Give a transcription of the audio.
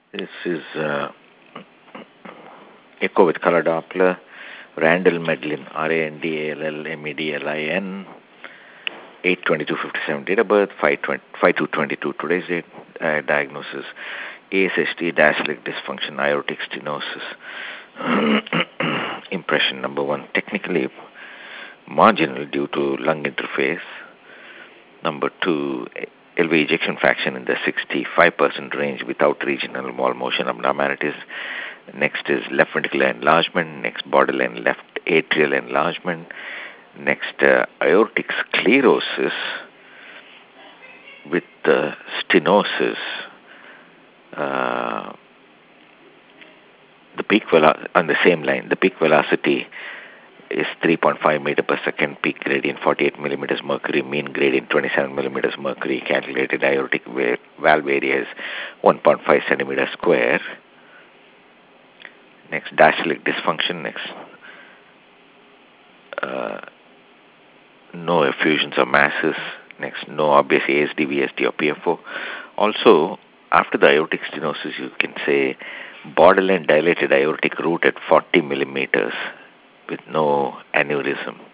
This is echo with color Doppler, Randall Medlin, Randall Medlin, 8/22/57 date of birth, 5/2/22 today's date, diagnosis, ASHT, diastolic dysfunction, aortic stenosis. Impression number one, technically marginal due to lung interface. Number two, LV ejection fraction in the 65% range without regional wall motion abnormalities. Next is left ventricular enlargement. Next, borderline left atrial enlargement. Next, aortic sclerosis with stenosis. Uh, on the same line, the peak velocity is 3.5 meter per second, peak gradient 48 millimeters mercury, mean gradient 27 millimeters mercury, calculated aortic valve area is 1.5 centimeter square. Next, diastolic dysfunction. Next, no effusions or masses. Next, no obvious ASD, VSD or PFO. Also, after the aortic stenosis, you can say borderline dilated aortic root at 40 millimeters with no aneurysm.